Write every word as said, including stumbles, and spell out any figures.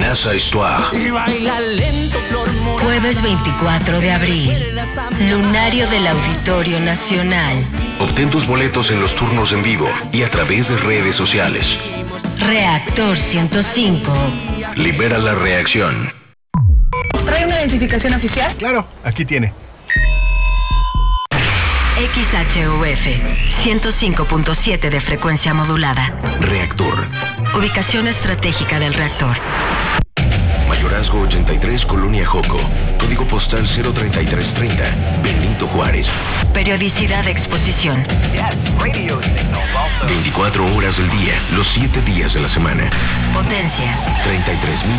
Casa Histoire. Jueves veinticuatro de abril, Lunario del Auditorio Nacional. Obtén tus boletos en los turnos en vivo y a través de redes sociales. Reactor ciento cinco. Libera la reacción. ¿Trae una identificación oficial? Claro, aquí tiene. X H U F ciento cinco punto siete de frecuencia modulada. Reactor. Ubicación estratégica del reactor. Mayorazgo ochenta y tres, Colonia Joco. Código postal cero treinta y tres treinta, Benito Juárez. Periodicidad de exposición. veinticuatro horas del día, los siete días de la semana. Potencia. treinta y tres mil